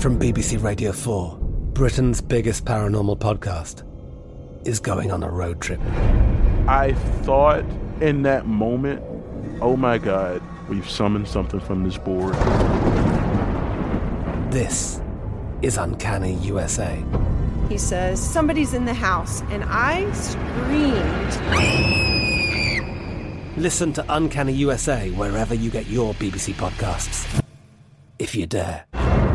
From BBC Radio 4, Britain's biggest paranormal podcast is going on a road trip. I thought in that moment, oh my God, we've summoned something from this board. This is Uncanny USA. He says, somebody's in the house, and I screamed. Listen to Uncanny USA wherever you get your BBC podcasts, if you dare.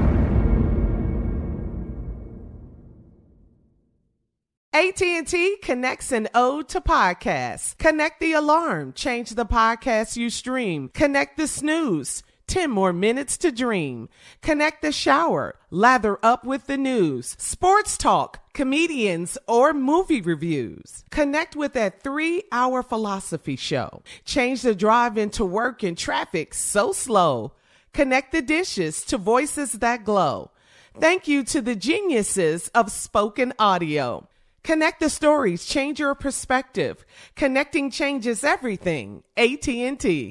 AT&T connects an ode to podcasts. Connect the alarm. Change the podcast you stream. Connect the snooze. 10 more minutes to dream. Connect the shower. Lather up with the news. Sports talk, comedians, or movie reviews. Connect with that 3-hour philosophy show. Change the drive into work in traffic so slow. Connect the dishes to voices that glow. Thank you to the geniuses of spoken audio. Connect the stories, change your perspective. Connecting changes everything. AT&T.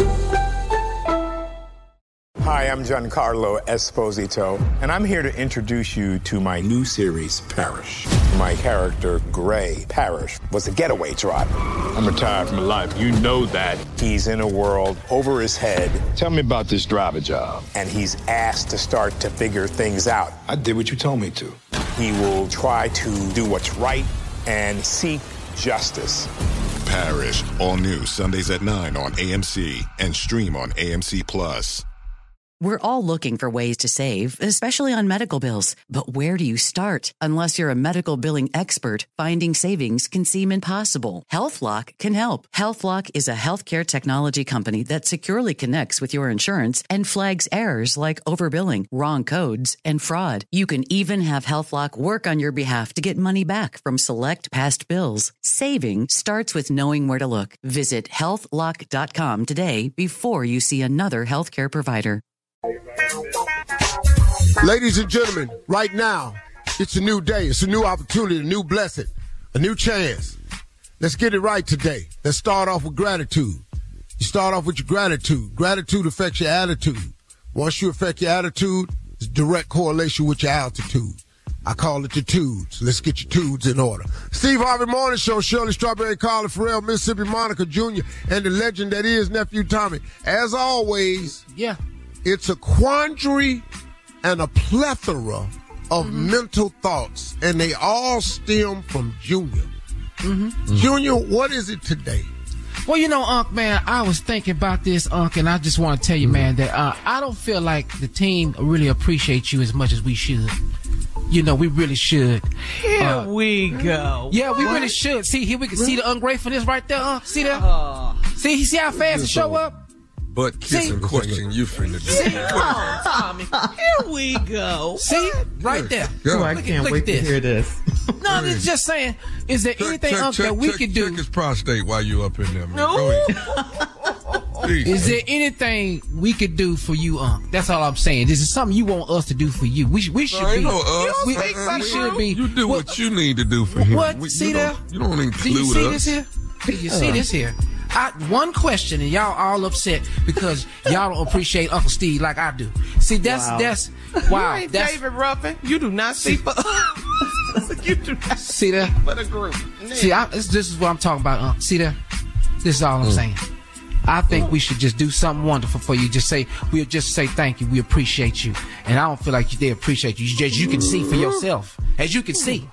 Hi, I'm Giancarlo Esposito, and I'm here to introduce you to my new series, Parish. My character, Gray Parish, was a getaway driver. I'm retired from life. You know that. He's in a world over his head. Tell me about this driver job. And he's asked to start to figure things out. I did what you told me to. He will try to do what's right and seek justice. Parish, all new Sundays at 9 on AMC and stream on AMC+. We're all looking for ways to save, especially on medical bills. But where do you start? Unless you're a medical billing expert, finding savings can seem impossible. HealthLock can help. HealthLock is a healthcare technology company that securely connects with your insurance and flags errors like overbilling, wrong codes, and fraud. You can even have HealthLock work on your behalf to get money back from select past bills. Saving starts with knowing where to look. Visit healthlock.com today before you see another healthcare provider. Ladies and gentlemen, right now, it's a new day. It's a new opportunity, a new blessing, a new chance. Let's get it right today. Let's start off with gratitude. You start off with your gratitude. Gratitude affects your attitude. Once you affect your attitude, it's direct correlation with your altitude. I call it the tudes. Let's get your tudes in order. Steve Harvey Morning Show, Shirley Strawberry, Carla Farrell, Mississippi Monica Jr., and the legend that is Nephew Tommy. As always, it's a quandary and a plethora of mental thoughts, and they all stem from Junior. Junior, what is it today? Well, you know, Unc, man, I was thinking about this, Unc, and I just want to tell you, man, that I don't feel like the team really appreciates you as much as we should. You know, we really should. Here we go. Yeah, we really should. See, here we can see the ungratefulness right there, See that? See how fast it show up? Butt kissing question you finna do. Tommy. Here we go. See? Right there. Oh, I can't wait to hear this. No, I'm just saying, is there anything that we could do? Check his prostate while you up in there, man. No. Go ahead. Is there anything we could do for you, Unc? That's all I'm saying. This is something you want us to do for you. We should be. We should be. You do what you need to do for him. What? See there? You don't include us. Do you see this here? Do you see this here? One question, and y'all all upset because y'all don't appreciate Uncle Steve like I do. See, that's wow. You ain't David Ruffin. You do not see for you do not see that for the group. See, this is what I'm talking about, Uncle. See that? This is all I'm saying. I think we should just do something wonderful for you. We'll just say thank you. We appreciate you, and I don't feel like they appreciate you. You can see for yourself, as you can see.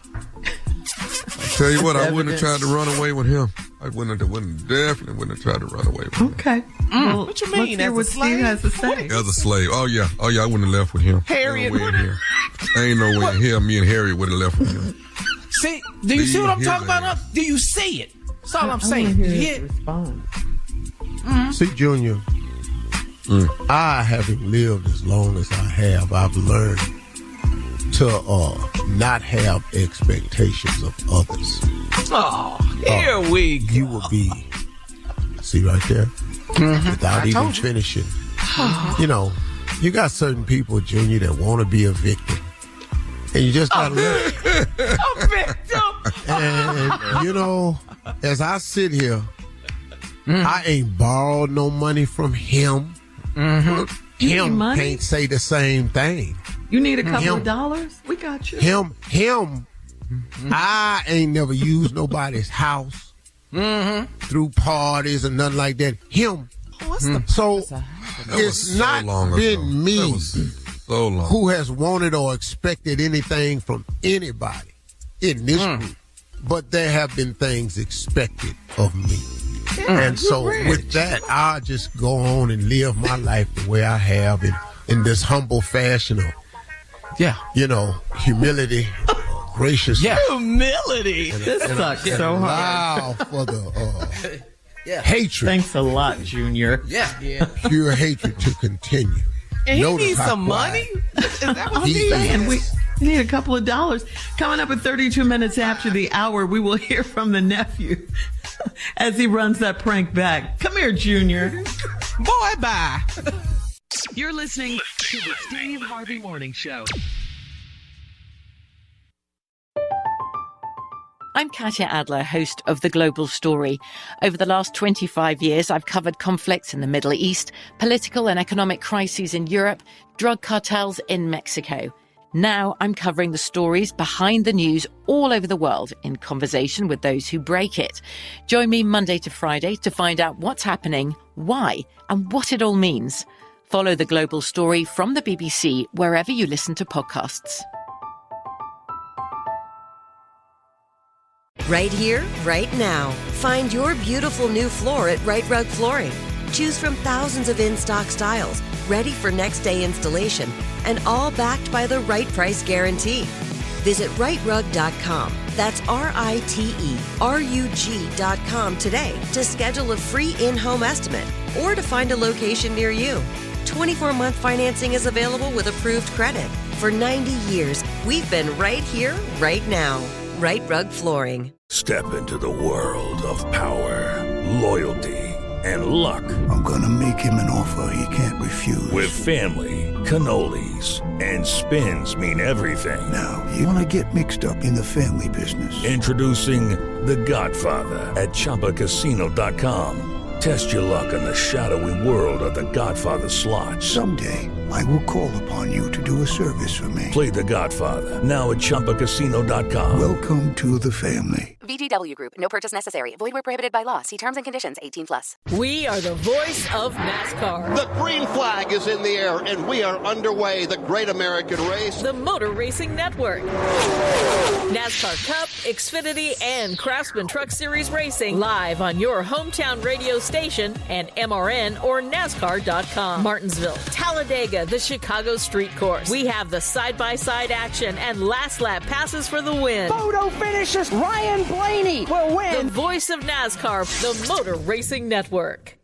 Tell you what, I wouldn't have tried to run away with him. I definitely wouldn't have tried to run away with him. Okay. Well, what you mean? Let's hear what Steve has to say. As a slave. Oh yeah, I wouldn't have left with him. Harriet Ain't no way in here. Me and Harriet would have left with him. See, do you see what I'm talking about? Do you see it? That's all I'm saying. You hear respond. See, Junior, I haven't lived as long as I have. I've learned to not have expectations of others. Oh, here we go. You will be, see right there, without even finishing. You know, you got certain people, Junior, that want to be a victim. And you just got to let a victim. And, you know, as I sit here, I ain't borrowed no money from him. Him can't say the same thing. You need a couple of dollars? We got you. Him. I ain't never used nobody's house through parties or nothing like that. Him. So it's not been me who has wanted or expected anything from anybody in this group, but there have been things expected of me. And so with that, I'll just go on and live my life the way I have in this humble fashion of, humility, graciousness. Yeah. Humility. This sucks so hard. For the hatred. Thanks a lot, Junior. Yeah. Pure hatred to continue. And he needs some money? Is that what he's saying? We need a couple of dollars. Coming up at 32 minutes after the hour, we will hear from the nephew as he runs that prank back. Come here, Junior. Boy, bye. You're listening to the Steve Harvey Morning Show. I'm Katya Adler, host of The Global Story. Over the last 25 years, I've covered conflicts in the Middle East, political and economic crises in Europe, drug cartels in Mexico. Now I'm covering the stories behind the news all over the world in conversation with those who break it. Join me Monday to Friday to find out what's happening, why, and what it all means. Follow The Global Story from the BBC wherever you listen to podcasts. Right here, right now. Find your beautiful new floor at Right Rug Flooring. Choose from thousands of in-stock styles, ready for next day installation, and all backed by the right price guarantee. Visit rightrug.com. That's RITERUG.com today to schedule a free in-home estimate or to find a location near you. 24-month financing is available with approved credit. For 90 years, we've been right here, right now. Right Rug Flooring. Step into the world of power, loyalty, and luck. I'm gonna make him an offer he can't refuse. With family, cannolis, and spins mean everything. Now, you wanna get mixed up in the family business. Introducing The Godfather at ChumbaCasino.com. Test your luck in the shadowy world of The Godfather slot. Someday, I will call upon you to do a service for me. Play The Godfather, now at ChumbaCasino.com. Welcome to the family. VGW Group. No purchase necessary. Void where prohibited by law. See terms and conditions. 18+. We are the voice of NASCAR. The green flag is in the air, and we are underway. The Great American Race. The Motor Racing Network. NASCAR Cup, Xfinity, and Craftsman Truck Series Racing live on your hometown radio station and MRN or NASCAR.com. Martinsville, Talladega, the Chicago Street Course. We have the side-by-side action and last lap passes for the win. Photo finishes. Ryan Blaney will win. The voice of NASCAR, the Motor Racing Network.